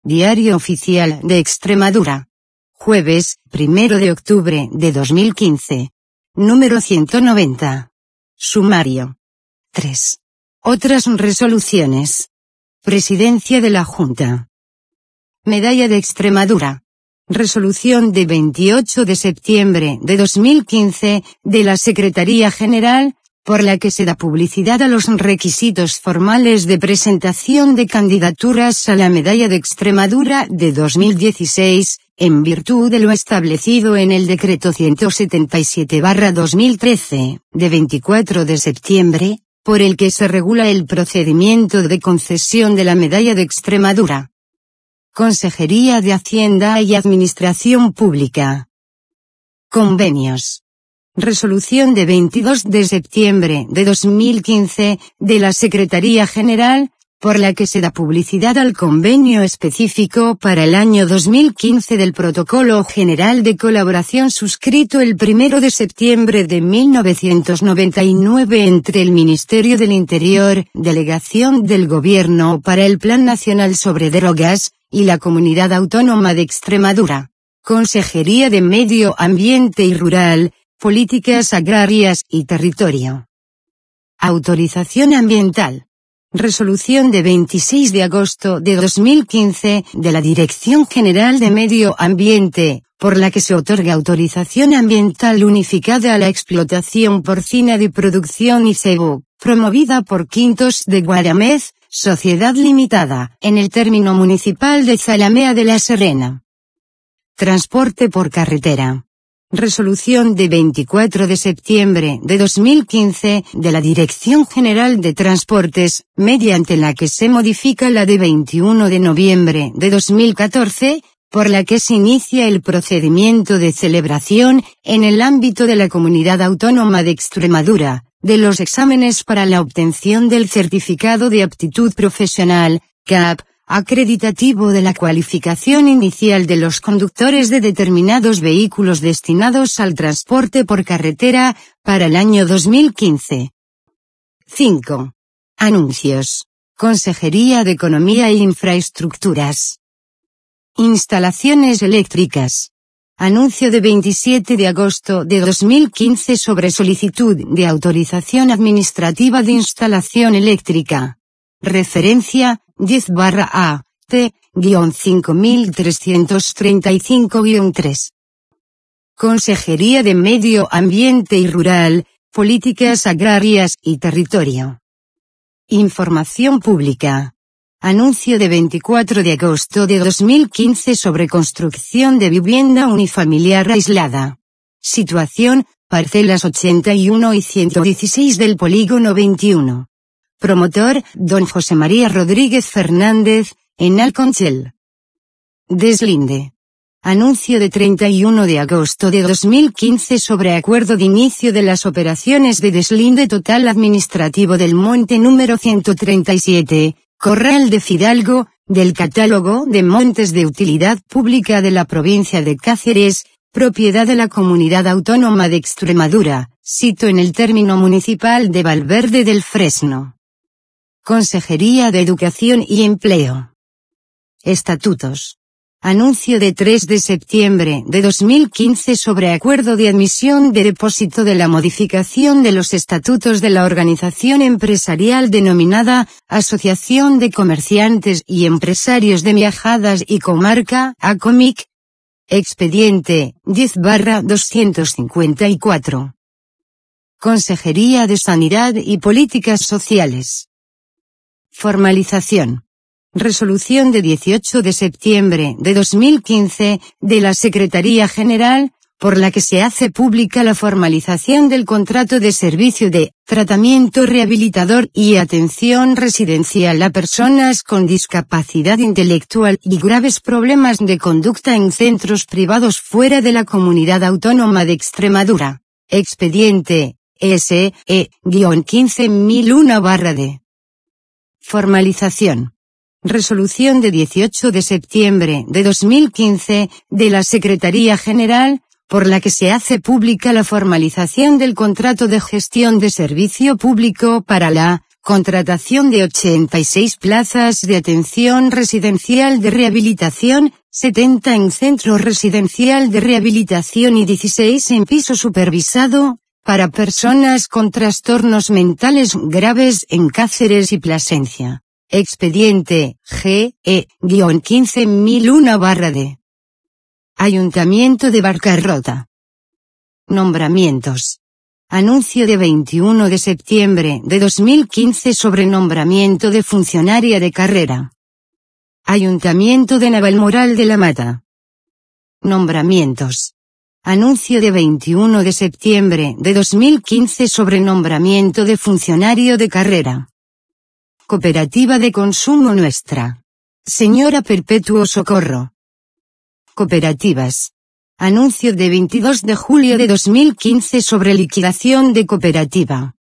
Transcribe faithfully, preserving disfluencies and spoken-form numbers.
Diario Oficial de Extremadura. Jueves, primero de octubre de dos mil quince. Número ciento noventa. Sumario. tres. Otras resoluciones. Presidencia de la Junta. Medalla de Extremadura. Resolución de veintiocho de septiembre de dos mil quince, de la Secretaría General, por la que se da publicidad a los requisitos formales de presentación de candidaturas a la Medalla de Extremadura de dos mil dieciséis, en virtud de lo establecido en el Decreto ciento setenta y siete barra dos mil trece, de veinticuatro de septiembre, por el que se regula el procedimiento de concesión de la Medalla de Extremadura. Consejería de Hacienda y Administración Pública. Convenios. Resolución de veintidós de septiembre de dos mil quince, de la Secretaría General, por la que se da publicidad al convenio específico para el año dos mil quince del Protocolo General de Colaboración suscrito el primero de septiembre de mil novecientos noventa y nueve entre el Ministerio del Interior, Delegación del Gobierno para el Plan Nacional sobre Drogas, y la Comunidad Autónoma de Extremadura. Consejería de Medio Ambiente y Rural, Políticas Agrarias y Territorio. Autorización ambiental. Resolución de veintiséis de agosto de dos mil quince, de la Dirección General de Medio Ambiente, por la que se otorga autorización ambiental unificada a la explotación porcina de producción y cebo, promovida por Quintos de Guaramez, Sociedad Limitada, en el término municipal de Zalamea de la Serena. Transporte por carretera. Resolución de veinticuatro de septiembre de dos mil quince, de la Dirección General de Transportes, mediante la que se modifica la de veintiuno de noviembre de dos mil catorce, por la que se inicia el procedimiento de celebración, en el ámbito de la Comunidad Autónoma de Extremadura, de los exámenes para la obtención del Certificado de Aptitud Profesional, C A P, acreditativo de la cualificación inicial de los conductores de determinados vehículos destinados al transporte por carretera, para el año dos mil quince. cinco. Anuncios. Consejería de Economía e Infraestructuras. Instalaciones eléctricas. Anuncio de veintisiete de agosto de dos mil quince sobre solicitud de autorización administrativa de instalación eléctrica. Referencia, diez barra A, T, cinco mil trescientos treinta y cinco guion tres. Consejería de Medio Ambiente y Rural, Políticas Agrarias y Territorio. Información pública. Anuncio de veinticuatro de agosto de dos mil quince sobre construcción de vivienda unifamiliar aislada. Situación, parcelas ochenta y uno y ciento dieciséis del polígono veintiuno. Promotor, don José María Rodríguez Fernández, en Alconchel. Deslinde. Anuncio de treinta y uno de agosto de dos mil quince sobre acuerdo de inicio de las operaciones de deslinde total administrativo del monte número ciento treinta y siete, Corral de Fidalgo, del catálogo de montes de utilidad pública de la provincia de Cáceres, propiedad de la Comunidad Autónoma de Extremadura, sito en el término municipal de Valverde del Fresno. Consejería de Educación y Empleo. Estatutos. Anuncio de tres de septiembre de dos mil quince sobre acuerdo de admisión de depósito de la modificación de los estatutos de la organización empresarial denominada Asociación de Comerciantes y Empresarios de Miajadas y Comarca, ACOMIC. Expediente, diez barra doscientos cincuenta y cuatro. Consejería de Sanidad y Políticas Sociales. Formalización. Resolución de dieciocho de septiembre de dos mil quince, de la Secretaría General, por la que se hace pública la formalización del contrato de servicio de tratamiento rehabilitador y atención residencial a personas con discapacidad intelectual y graves problemas de conducta en centros privados fuera de la Comunidad Autónoma de Extremadura. Expediente, S E quince mil uno barra D. Formalización. Resolución de dieciocho de septiembre de dos mil quince, de la Secretaría General, por la que se hace pública la formalización del contrato de gestión de servicio público para la Contratación de ochenta y seis plazas de atención residencial de rehabilitación, setenta en centro residencial de rehabilitación y dieciséis en piso supervisado, para personas con trastornos mentales graves en Cáceres y Plasencia. Expediente G E quince mil uno barra D. Ayuntamiento de Barcarrota. Nombramientos. Anuncio de veintiuno de septiembre de dos mil quince sobre nombramiento de funcionaria de carrera. Ayuntamiento de Navalmoral de la Mata. Nombramientos. Anuncio de veintiuno de septiembre de dos mil quince sobre nombramiento de funcionario de carrera. Cooperativa de Consumo Nuestra. Señora Perpetuo Socorro. Cooperativas. Anuncio de veintidós de julio de dos mil quince sobre liquidación de cooperativa.